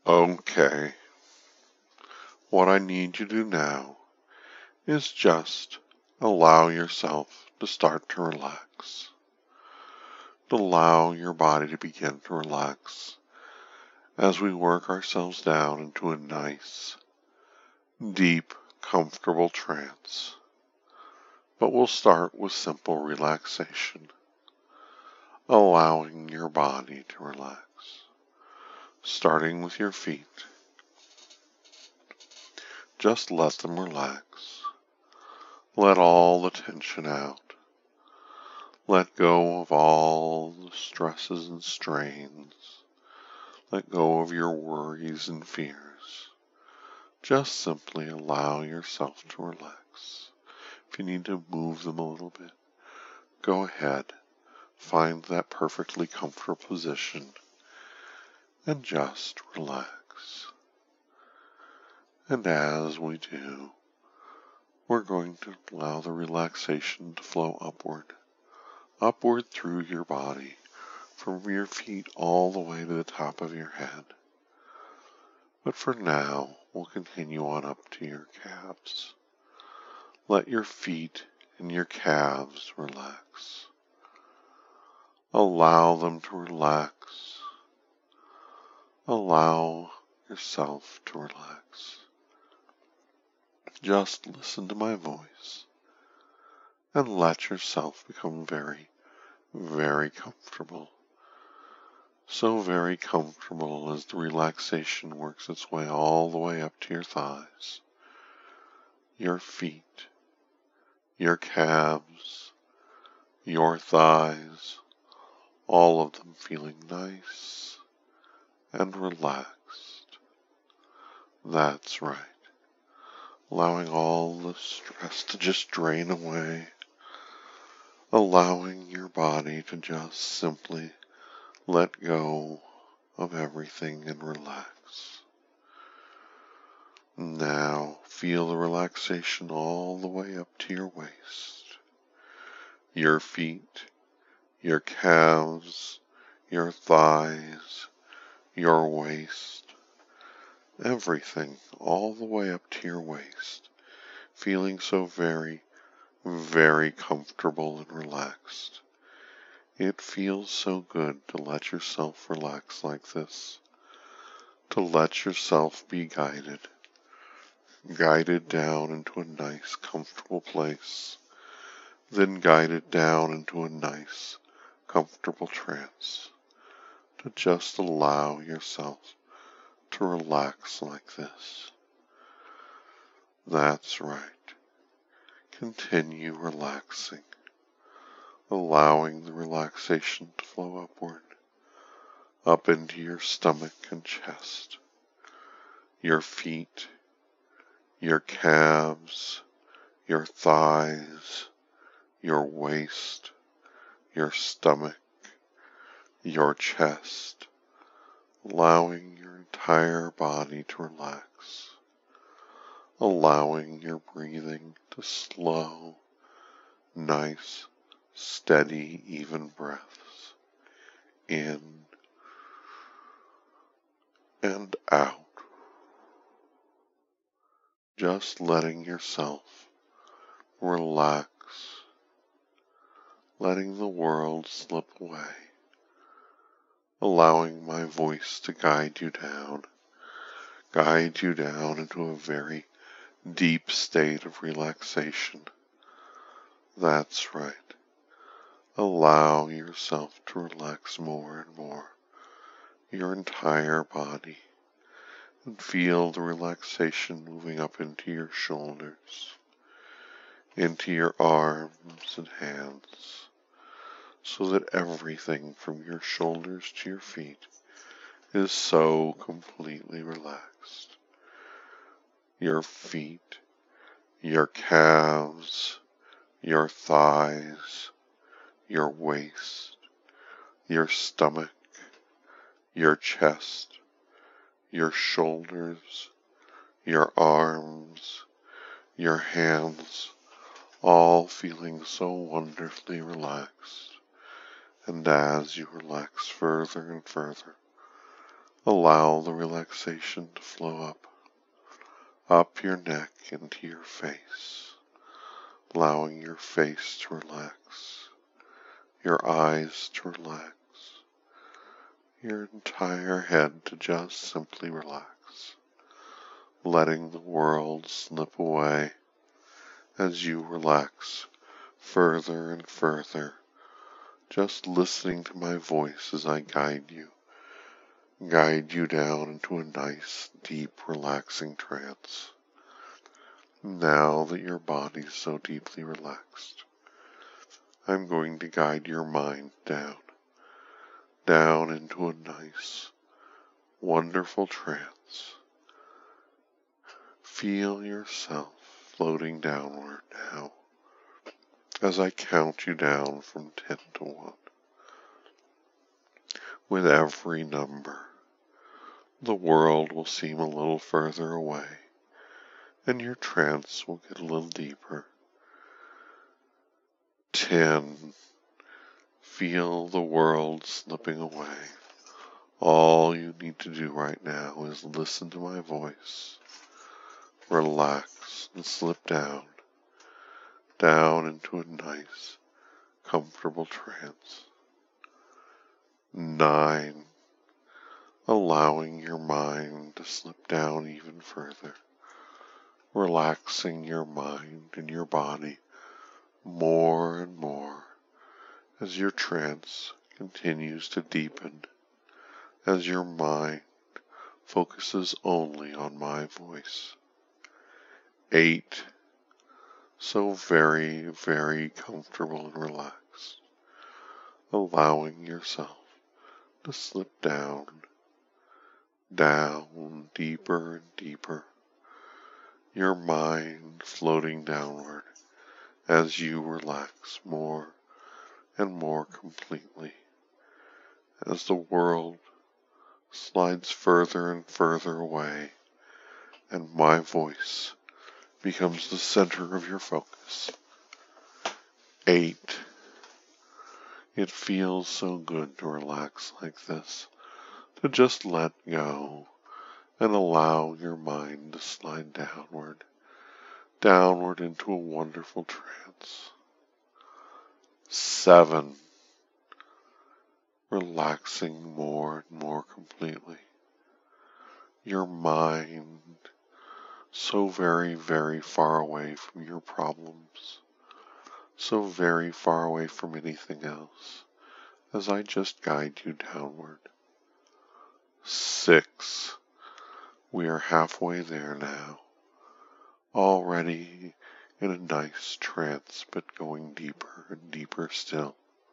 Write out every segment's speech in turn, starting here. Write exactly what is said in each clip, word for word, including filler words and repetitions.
Okay, what I need you to do now is just allow yourself to start to relax. To allow your body to begin to relax as we work ourselves down into a nice, deep, comfortable trance. But we'll start with simple relaxation, allowing your body to relax. Starting with your feet. Just let them relax. Let all the tension out. Let go of all the stresses and strains. Let go of your worries and fears. Just simply allow yourself to relax. If you need to move them a little bit, go ahead. Find that perfectly comfortable position and just relax. And as we do, we're going to allow the relaxation to flow upward, upward through your body, from your feet all the way to the top of your head. But for now, we'll continue on up to your calves. Let your feet and your calves relax. Allow them to relax. Allow yourself to relax. Just listen to my voice and let yourself become very, very comfortable. So very comfortable as the relaxation works its way all the way up to your thighs, your feet, your calves, your thighs, all of them feeling nice and relaxed. That's right. Allowing all the stress to just drain away. Allowing your body to just simply let go of everything and relax. Now feel the relaxation all the way up to your waist. Your feet, your calves, your thighs, your waist. Everything all the way up to your waist, feeling so very, very comfortable and relaxed. It feels so good to let yourself relax like this, to let yourself be guided, guided down into a nice, comfortable place, then guided down into a nice, comfortable trance, to just allow yourself to relax like this. That's right. Continue relaxing, allowing the relaxation to flow upward, up into your stomach and chest, your feet, your calves, your thighs, your waist, your stomach, your chest, allowing your entire body to relax, allowing your breathing to slow, nice, steady, even breaths, in and out. Just letting yourself relax, letting the world slip away, allowing my voice to guide you down, guide you down into a very deep state of relaxation. That's right. Allow yourself to relax more and more, your entire body, and feel the relaxation moving up into your shoulders, into your arms and hands, so that everything from your shoulders to your feet is so completely relaxed. Your feet, your calves, your thighs, your waist, your stomach, your chest, your shoulders, your arms, your hands, all feeling so wonderfully relaxed. And as you relax further and further, Allow the relaxation to flow up, up your neck into your face, allowing your face to relax, your eyes to relax, your entire head to just simply relax, letting the world slip away as you relax further and further, just listening to my voice as I guide you, guide you down into a nice, deep, relaxing trance. Now that your body's so deeply relaxed, I'm going to guide your mind down, down into a nice, wonderful trance. Feel yourself floating downward now, as I count you down from ten to one. With every number, the world will seem a little further away, and your trance will get a little deeper. Ten. Feel the world slipping away. All you need to do right now is listen to my voice, relax, and slip down, down into a nice, comfortable trance. Nine. Allowing your mind to slip down even further, relaxing your mind and your body more and more as your trance continues to deepen, as your mind focuses only on my voice. Eight. So very, very comfortable and relaxed, allowing yourself to slip down, down, deeper and deeper, your mind floating downward as you relax more and more completely, as the world slides further and further away, and my voice becomes the center of your focus. Eight. It feels so good to relax like this, to just let go and allow your mind to slide downward, downward into a wonderful trance. Seven. Relaxing more and more completely. Your mind so very, very far away from your problems, so very far away from anything else, as I just guide you downward. Six. We are halfway there now, already in a nice trance, but going deeper and deeper still,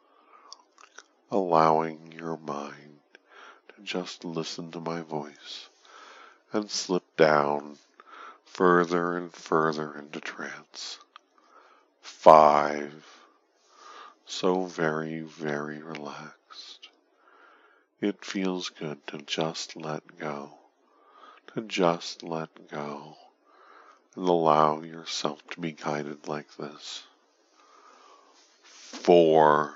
allowing your mind to just listen to my voice and slip down further and further into trance. Five. So very, very relaxed. It feels good to just let go, to just let go, and allow yourself to be guided like this. Four.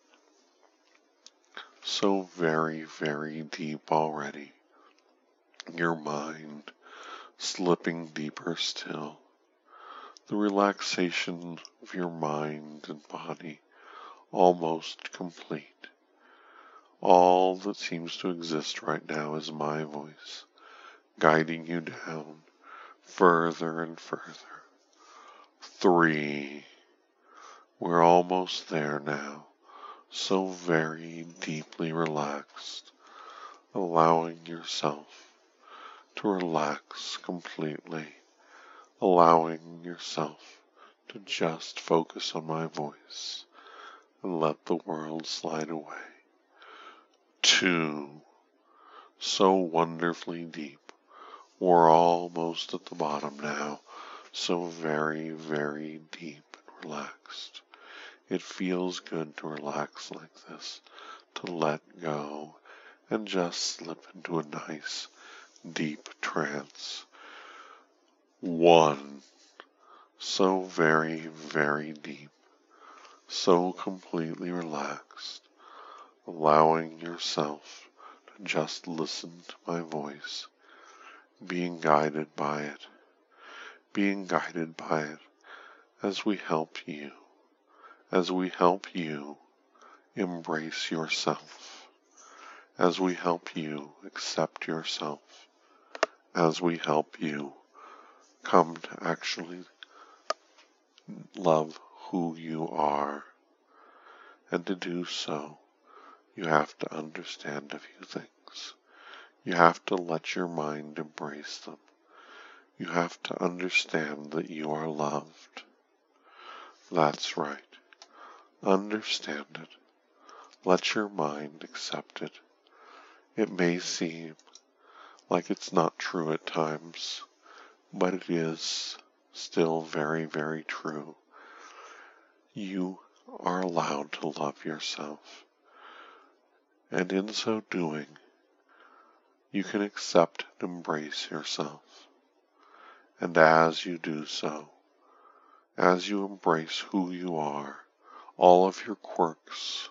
So very, very deep already. Your mind slipping deeper still. The relaxation of your mind and body almost complete. All that seems to exist right now is my voice, guiding you down further and further. Three. We're almost there now, so very deeply relaxed, allowing yourself to relax completely, allowing yourself to just focus on my voice and let the world slide away. Two. So wonderfully deep. We're almost at the bottom now, so very, very deep and relaxed. It feels good to relax like this, to let go and just slip into a nice, deep trance. One. So very, very deep, so completely relaxed, allowing yourself to just listen to my voice, being guided by it, being guided by it as we help you, as we help you embrace yourself, as we help you accept yourself, as we help you come to actually love who you are. And to do so, you have to understand a few things. You have to let your mind embrace them. You have to understand that you are loved. That's right. Understand it. Let your mind accept it. It may seem like it's not true at times, but it is still very, very true. You are allowed to love yourself. And in so doing, you can accept and embrace yourself. And as you do so, as you embrace who you are, all of your quirks,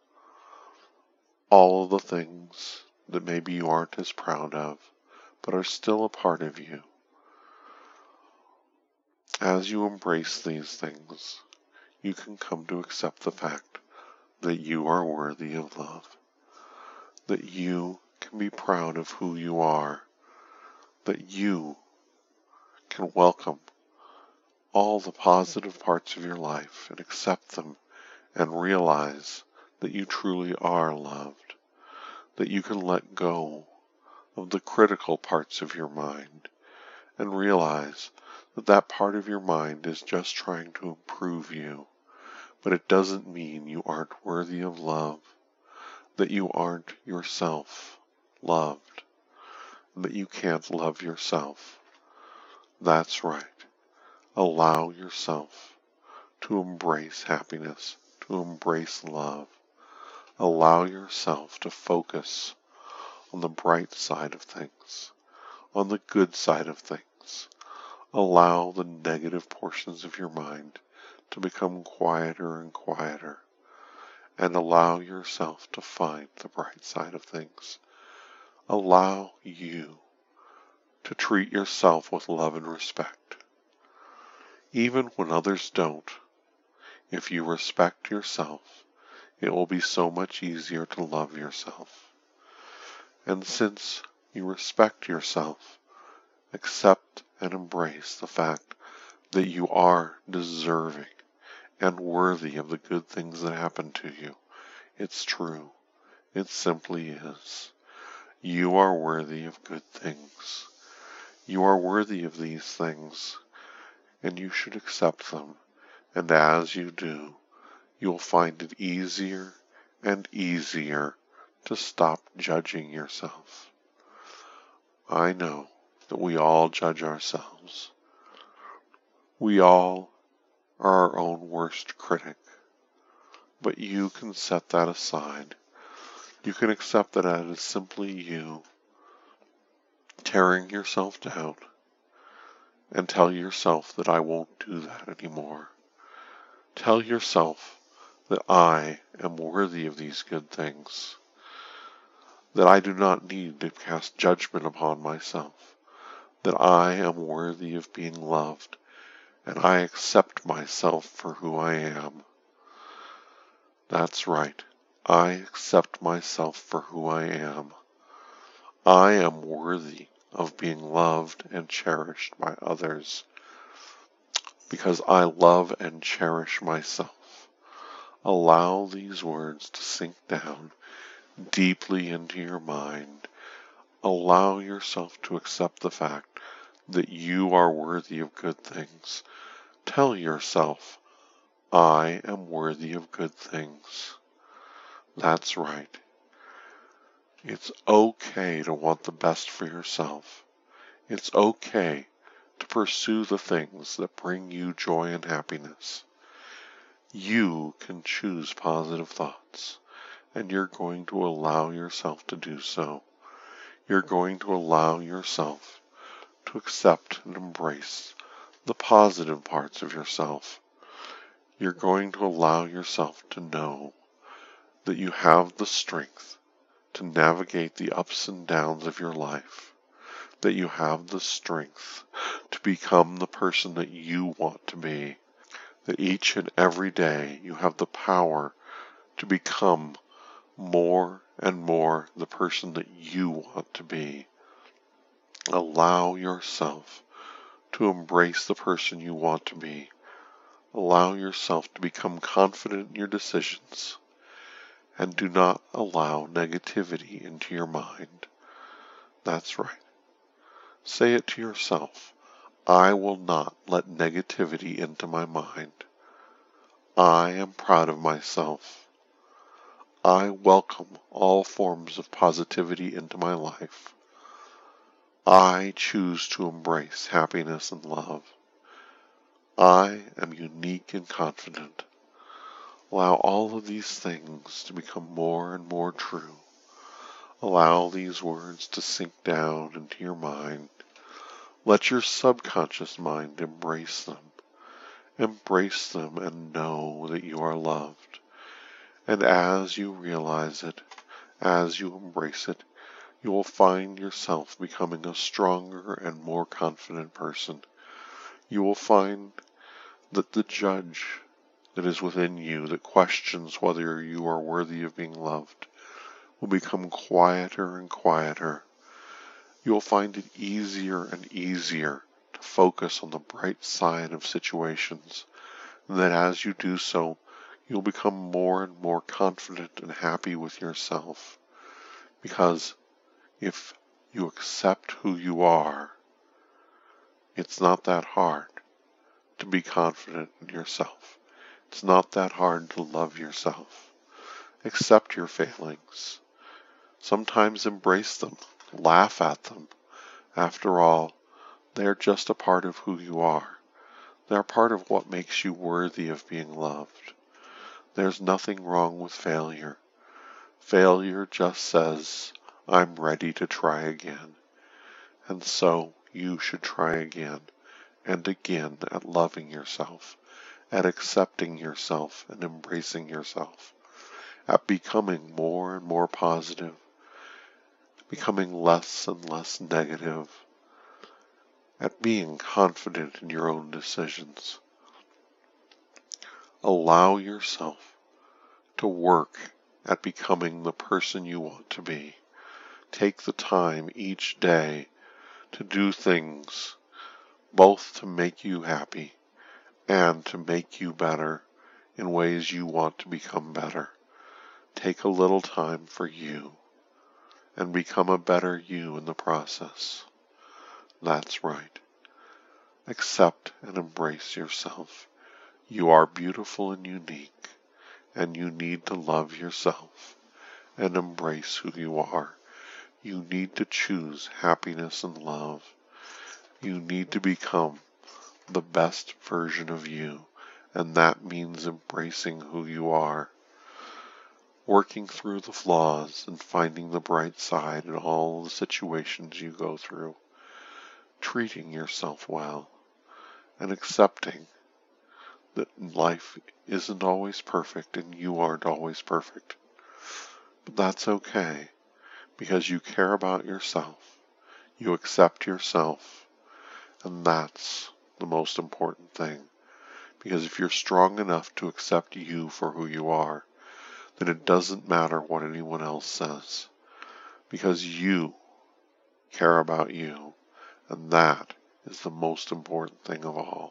all of the things that maybe you aren't as proud of, but are still a part of you, as you embrace these things, you can come to accept the fact that you are worthy of love, that you can be proud of who you are, that you can welcome all the positive parts of your life and accept them and realize that you truly are loved, that you can let go of the critical parts of your mind and realize that that part of your mind is just trying to improve you, but it doesn't mean you aren't worthy of love, that you aren't yourself loved, that you can't love yourself. That's right. Allow yourself to embrace happiness, to embrace love. Allow yourself to focus on the bright side of things, on the good side of things. Allow the negative portions of your mind to become quieter and quieter, and allow yourself to find the bright side of things. Allow you to treat yourself with love and respect. Even when others don't, if you respect yourself, it will be so much easier to love yourself. And since you respect yourself, accept and embrace the fact that you are deserving and worthy of the good things that happen to you. It's true. It simply is. You are worthy of good things. You are worthy of these things, and you should accept them. And as you do, you'll find it easier and easier to stop judging yourself. I know that we all judge ourselves. We all are our own worst critic, but you can set that aside. You can accept that it is simply you tearing yourself down, and tell yourself that I won't do that anymore. Tell yourself that I am worthy of these good things, that I do not need to cast judgment upon myself, that I am worthy of being loved, and I accept myself for who I am. That's right. I accept myself for who I am. I am worthy of being loved and cherished by others because I love and cherish myself. Allow these words to sink down deeply into your mind. Allow yourself to accept the fact that you are worthy of good things. Tell yourself, I am worthy of good things. That's right. It's okay to want the best for yourself. It's okay to pursue the things that bring you joy and happiness. You can choose positive thoughts, and you're going to allow yourself to do so. You're going to allow yourself to accept and embrace the positive parts of yourself. You're going to allow yourself to know that you have the strength to navigate the ups and downs of your life, that you have the strength to become the person that you want to be, that each and every day you have the power to become more and more the person that you want to be. Allow yourself to embrace the person you want to be. Allow yourself to become confident in your decisions, and do not allow negativity into your mind. That's right. Say it to yourself. I will not let negativity into my mind. I am proud of myself. I welcome all forms of positivity into my life. I choose to embrace happiness and love. I am unique and confident. Allow all of these things to become more and more true. Allow these words to sink down into your mind. Let your subconscious mind embrace them. Embrace them and know that you are loved. And as you realize it, as you embrace it, you will find yourself becoming a stronger and more confident person. You will find that the judge that is within you that questions whether you are worthy of being loved will become quieter and quieter. You will find it easier and easier to focus on the bright side of situations, and that as you do so, you'll become more and more confident and happy with yourself. Because if you accept who you are, it's not that hard to be confident in yourself. It's not that hard to love yourself. Accept your failings. Sometimes embrace them. Laugh at them. After all, they are just a part of who you are. They are part of what makes you worthy of being loved. There's nothing wrong with failure. Failure just says, I'm ready to try again. And so you should try again and again at loving yourself, at accepting yourself and embracing yourself, at becoming more and more positive, becoming less and less negative, at being confident in your own decisions. Allow yourself to work at becoming the person you want to be. Take the time each day to do things both to make you happy and to make you better in ways you want to become better. Take a little time for you and become a better you in the process. That's right. Accept and embrace yourself. You are beautiful and unique, and you need to love yourself and embrace who you are. You need to choose happiness and love. You need to become the best version of you, and that means embracing who you are, working through the flaws and finding the bright side in all the situations you go through, treating yourself well, and accepting that life isn't always perfect and you aren't always perfect. But that's okay, because you care about yourself, you accept yourself, and that's the most important thing. Because if you're strong enough to accept you for who you are, then it doesn't matter what anyone else says, because you care about you, and that is the most important thing of all.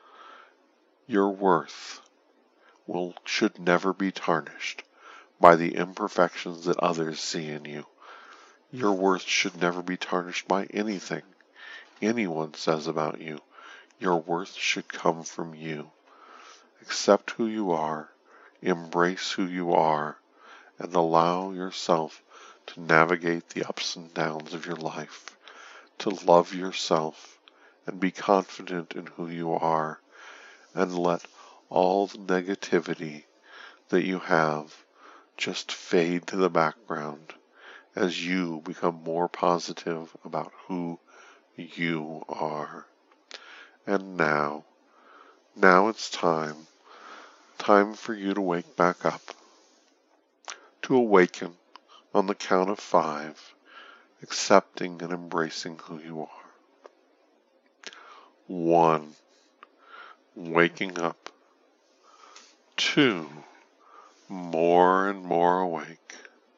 Your worth will should never be tarnished by the imperfections that others see in you. Your worth should never be tarnished by anything anyone says about you. Your worth should come from you. Accept who you are, embrace who you are, and allow yourself to navigate the ups and downs of your life, to love yourself and be confident in who you are, and let all the negativity that you have just fade to the background as you become more positive about who you are. And now, now it's time, time for you to wake back up, to awaken, On the count of five, accepting and embracing who you are. One, waking up. Two, more and more awake.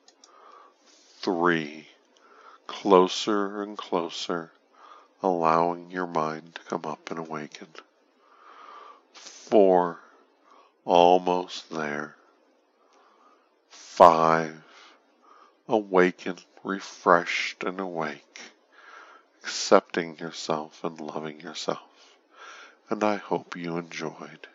Three, closer and closer, allowing your mind to come up and awaken. Four, almost there. Five, awaken, refreshed and awake, accepting yourself and loving yourself. And I hope you enjoyed.